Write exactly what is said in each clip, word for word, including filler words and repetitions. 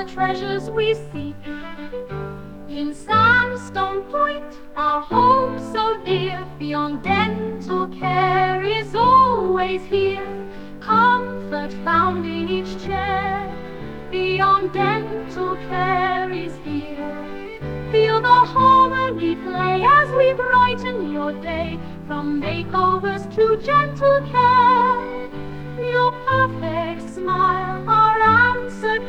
the treasures we seek. In Sandstone Point, our home so dear, beyond dental care is always here. Comfort found in each chair, beyond dental care is here. Feel the harmony play as we brighten your day, from makeovers to gentle care. Your perfect smile, our answered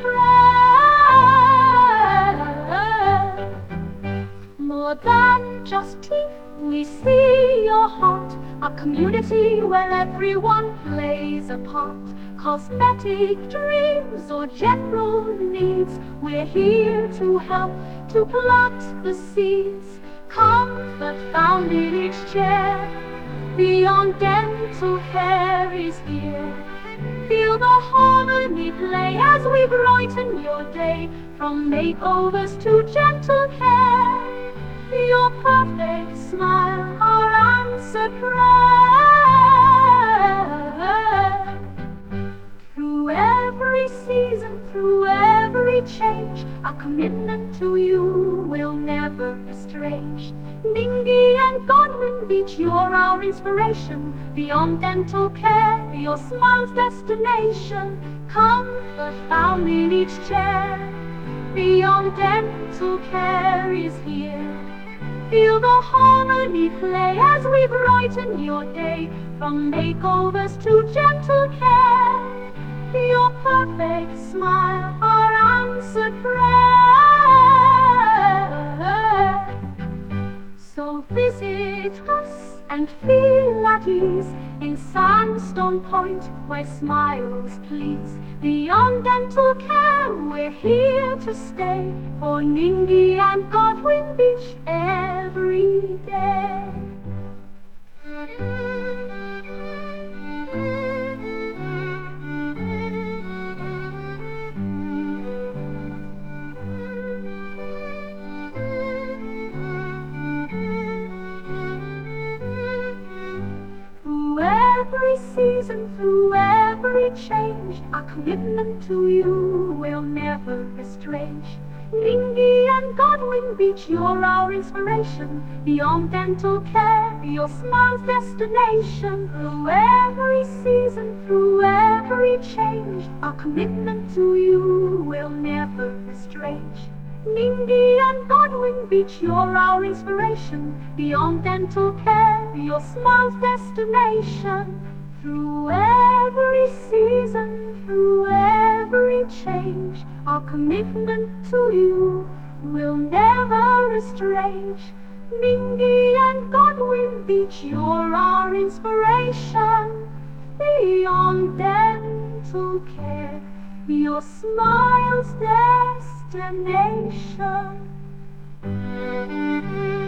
prayer. More than just teeth, we see your heart, a community where everyone plays a part. Cosmetic dreams or general needs, we're here to help, to plant the seeds. Comfort found in each chair, beyond dental care is here. Feel the harmony play as we brighten your day, from makeovers to gentle care. Your perfect smile, our answered prayer. Through every season, through every change, our commitment to you will never estrange. Ningi and Godwin Beach, you're our inspiration. Beyond dental care, your smile's destination. Comfort found in each chair, beyond dental care is here. Feel the harmony play as we brighten your day, from makeovers to gentle care. Your perfect smile, our answered prayer. So visit us and feel at ease in Sandstone Point, where smiles please. Beyond dental care, we're here to stay, for Ningi and Godwin Beach every day. Every season, through every change, our commitment to you will never estrange. Ningi and Godwin Beach, you're our inspiration. Beyond dental care, your smile's destination. Through every season, through every change, our commitment to you will never estrange. Ningi and Godwin Beach, you're our inspiration. Beyond dental care, your smile's destination. Through every season, through every change, our commitment to you will never estrange. Ningi and Godwin Beach, you're our inspiration. Beyond dental care, your smile's destination.